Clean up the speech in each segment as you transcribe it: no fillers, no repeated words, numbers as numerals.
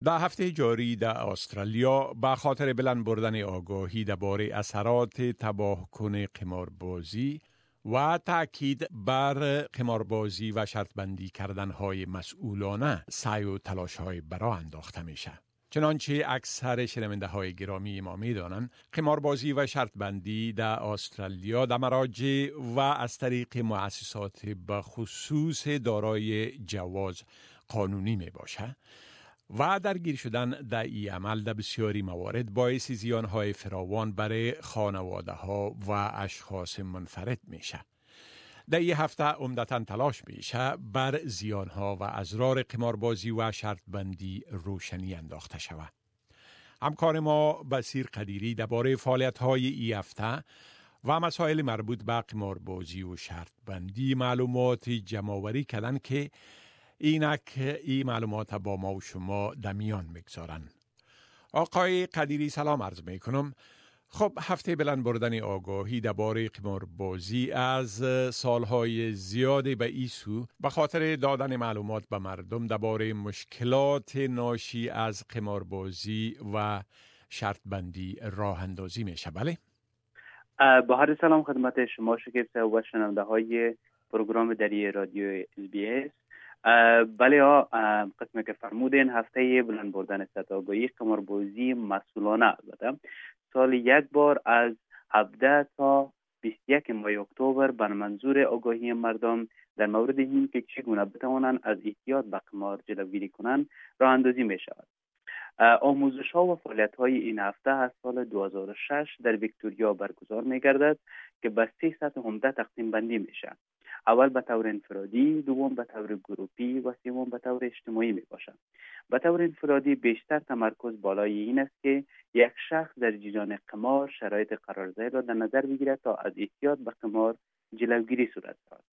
در هفته جاری در استرالیا به خاطر بلند بردن آگاهی درباره اثرات تباهکن قماربازی و تأکید بر قماربازی و شرط بندی کردنهای مسئولانه سعی و تلاش‌های برای انداخته میشه. چنانچه اکثر شنونده های گرامی ما می‌دانند قماربازی و شرط بندی در استرالیا در مراجع و از طریق مؤسسات به خصوص دارای جواز قانونی می باشه و درگیر شدن در این عمل در بسیاری موارد باعث زیانهای فراوان برای خانواده ها و اشخاص منفرد میشه. در این هفته عمدتاً تلاش میشه بر زیانها و اضرار قماربازی و شرط بندی روشنی انداخته شود. همکار ما بصیر قدیری درباره فعالیت‌های این هفته و مسائل مربوط به قماربازی و شرط بندی معلومات جمع‌آوری کردن که اینک این معلومات با ما و شما در میان میگذارن. آقای قدیری سلام عرض میکنم. خب هفته بلند بردن آگاهی درباره قماربازی از سالهای زیادی به این سو به خاطر دادن معلومات به مردم درباره مشکلات ناشی از قماربازی و شرط بندی راه اندازی میشه. بله؟ با هر سلام خدمت شما شکیفته و شنونده های پروگرام دری رادیو SBS. بله قسمی که فرمودین هفته بلند بردن سطح آگاهی قماربازی مسئولانه البته سال یک بار از 17 تا 21 ماه اکتبر به منظور آگاهی مردم در مورد این که چگونه بتوانند از احتیاط به قمار جلوگیری کنند راه اندازی می شود. آموزش ها و فعالیت های این هفته از سال 2006 در ویکتوریا برگزار می گردد که به 3 سطح عمده تقسیم بندی می شود. اول به طور انفرادی، دوم به طور گروپی و سوم به طور اجتماعی می باشد. به طور انفرادی بیشتر تمرکز بالای این است که یک شخص در جریان قمار شرایط قرارزایی را در نظر بگیرد تا از احتیاط به قمار جلوگیری صورت دهد.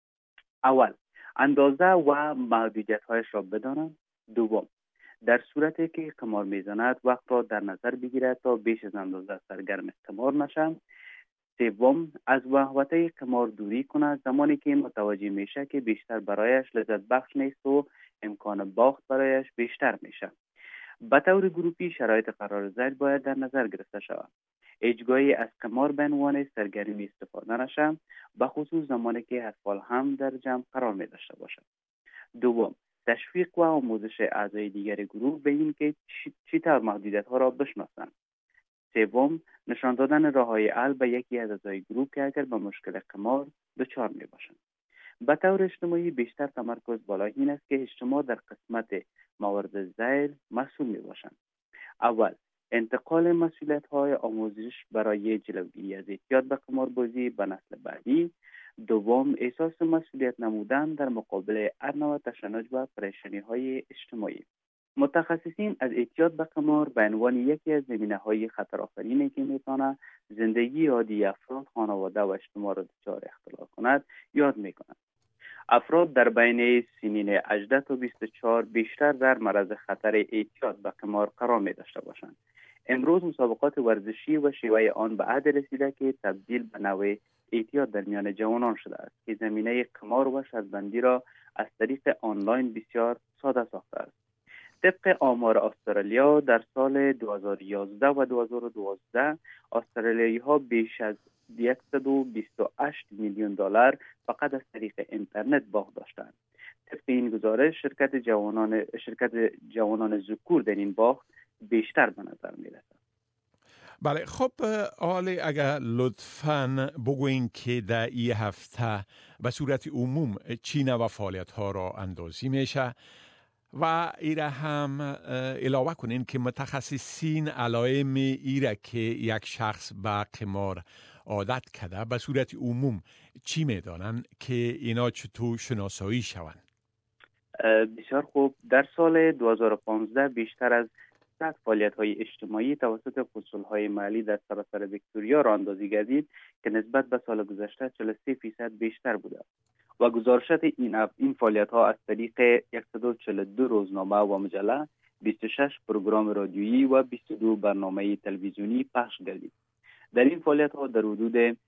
اول، اندازه و محدودیت‌هایش را بداند. دوم، در صورتی که قمار میزند وقت را در نظر بگیرد تا بیش از اندازه سرگرم قمار نشود. سوم، از وحوطه قمار دوری کند زمانی که متوجه میشه که بیشتر برایش لذت بخش نیست و امکان باخت برایش بیشتر میشه. به طور گروپی شرایط قرارزایی باید در نظر گرفته شود. اجگاهی از قمار به عنوان سرگرمی استفاده نشه، به خصوص زمانی که اطفال هم در جمع قرار می داشته باشند. دوم، تشویق و آموزش اعضای دیگر گروه به این که چطور محدودیت ها را بشناسند. سوم، نشان دادن راه‌های حل به یکی از اعضای گروه که اگر به مشکل قمار دچار می باشند. به طور اجتماعی بیشتر تمرکز بالای این است که اجتماع در قسمت موارد ذیل مسئول می باشند. اول، انتقال مسئولیت‌های آموزش برای جلوگیری از احتیاط به قماربازی به نسل بعدی. دوم، احساس مسئولیت نمودن در مقابل هر نوع تشنج و پریشانی‌های اجتماعی. متخصصین از احتیاط به قمار به عنوان یکی از زمینه‌های خطرآفرینی که می‌تواند زندگی عادی افراد، خانواده و اجتماع را دچار اختلال کند یاد می‌کنند. افراد در بین سنین 18 تا 24 بیشتر در معرض خطر احتیاط به قمار قرار می‌داشته باشند. امروز مسابقات ورزشی و شیوه آن به حد رسیده که تبدیل به نوع احتیاط در میان جوانان شده است که زمینه قمار و شرط‌بندی را از طریق آنلاین بسیار ساده ساخته است. طبق آمار استرالیا در سال 2011 و 2012 استرالیایی ها بیش از 128 میلیون دلار فقط از طریق اینترنت باخت داشتند. طبق این گزارش شرکت جوانان ذکور در این باخت بیشتر به نظر می رسد. بله، خب حالا اگر لطفاً بگوین که در این هفته به صورت عموم چی نوع فعالیت ها را اندازی میشه و ایره هم علاوه کنین که متخصصین علائم ایره که یک شخص به قمار عادت کرده به صورت عموم چی میدانن که اینا چطور شناسایی شوند؟ بسیار خوب. در سال 2015 بیشتر از 100 فعالیت‌های اجتماعی توسط فصول‌های محلی در سراسر ویکتوریا راه اندازی گردید که نسبت به سال گذشته 43% بیشتر بوده و گزارشات این فعالیت‌ها از طریق 142 روزنامه و مجله، 26 پروگرام رادیویی و 22 برنامه تلویزیونی پخش گردید. در این فعالیت‌ها در حدود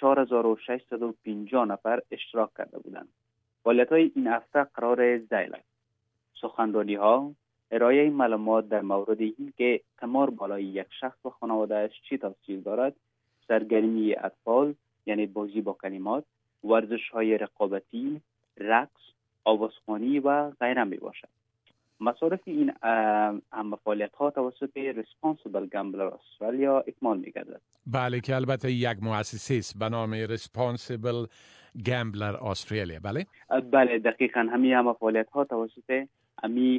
4650 نفر اشتراک کرده بودند. فعالیت‌های این هفته قرار ذیل است: سخنرانی‌ها، ارائه این معلومات در مورد این که قمار بالای یک شخص و خانواده‌اش چی تاثیر دارد، سرگرمی اطفال یعنی بازی با کلمات، ورزش‌های رقابتی، رقص، آوازخوانی و غیره می باشد. مصارف این هم فعالیت‌ها توسط ریسپانسیبل گامبلر استرالیا اکمال می‌گردد. بله، که البته یک مؤسسه است به نام ریسپانسیبل گامبلر استرالیا. بله بله دقیقاً هم فعالیت‌ها توسط همی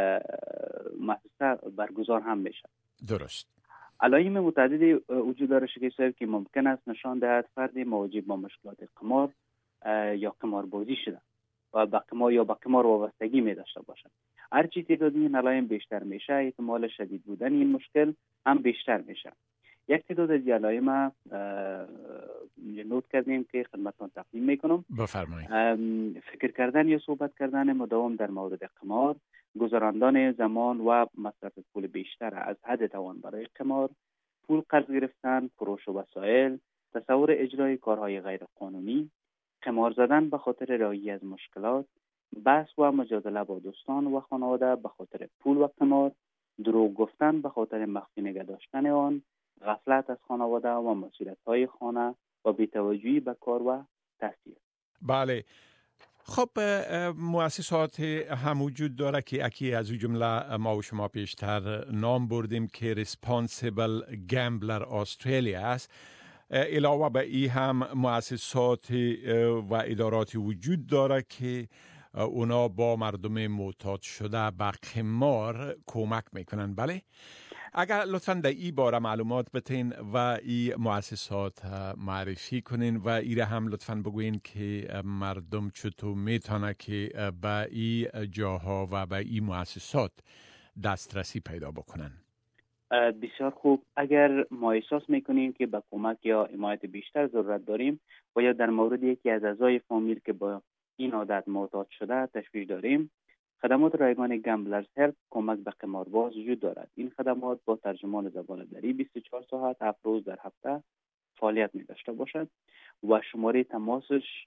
مؤسسه برگزار هم میشه. درست. علائم متعددی وجود داره شکیب که ممکن است نشان دهد فردی مواجه با مشکلات قمار یا قماربازی شده و به قمار یا به قمار وابستگی می داشته باشد. هرچی تعداد این علائم بیشتر میشه، احتمال شدید بودن این مشکل هم بیشتر میشه. یک تعداد از علائم نوت کردیم که خدمتتون تقدیم میکنم. بفرمایید. فکر کردن یا صحبت کردن مداوم در مورد قمار، گذراندن زمان و مصرف پول بیشتر از حد توان برای قمار، پول قرض گرفتن، فروش وسایل، تصور اجرای کارهای غیر قانونی، قمار زدن به خاطر رهایی از مشکلات، بحث و مجادله با دوستان و خانواده به خاطر پول و قمار، دروغ گفتن به خاطر مخفی نگه داشتن آن، غفلت از خانواده و مسئولیت‌های خانه و بی‌توجهی به کار و تحصیل. بله. خب مؤسسات هم وجود داره که اکی از جمله ما و شما پیشتر نام بردیم که ریسپانسیبل گامبلر استرالیا است. علاوه به این هم مؤسسات و ادارات وجود داره که اونا با مردم معتاد شده به قمار کمک میکنن. بله، اگر لطفاً در این باره معلومات بتین و این مؤسسات معرفی کنین و ایره هم لطفاً بگوین که مردم چطور میتونه که به این جاها و به این مؤسسات دسترسی پیدا بکنن. بسیار خوب. اگر ما احساس میکنیم که به کمک یا حمایت بیشتر ضرورت داریم و یا در مورد یکی از اعضای فامیل که با این عادت معتاد شده تشویش داریم، خدمات رایگان گامبلرز هلپ کمک به قمارباز وجود دارد. این خدمات با ترجمان زبان دری 24 ساعت 7 روز در هفته فعالیت می داشته باشد و شماره تماسش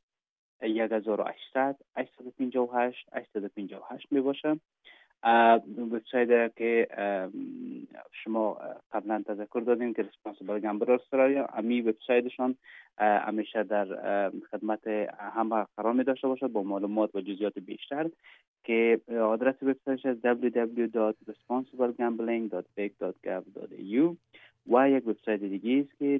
1800 858 858 می باشد. وبسایت که شما قبلا تذکر دادیم که ریسپانسیبل گامبلر استرالیا، امی وبسایتشان همیشه در خدمت همه قرار می داشته باشد با معلومات و جزئیات بیشتر که آدرس وبسایتش www.responsible.gambling.vic.gov.au و یک وبسایت دیگه است که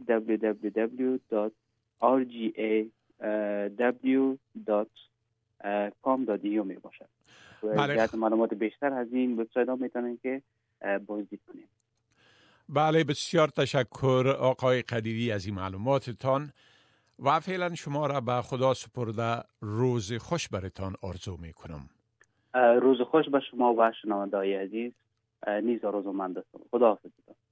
www.rgaw.com.au می باشد. جهت معلومات بیشتر از این وبسایت ها میتونین که بازدید کنید. بله، بسیار تشکر آقای قدیری از این معلوماتتان و فعلا شما را به خدا سپرده روز خوش برتان آرزو میکنم. روز خوش به شما و شنونده‌های عزیز. نیز آرزومند هستم. خدا حافظ.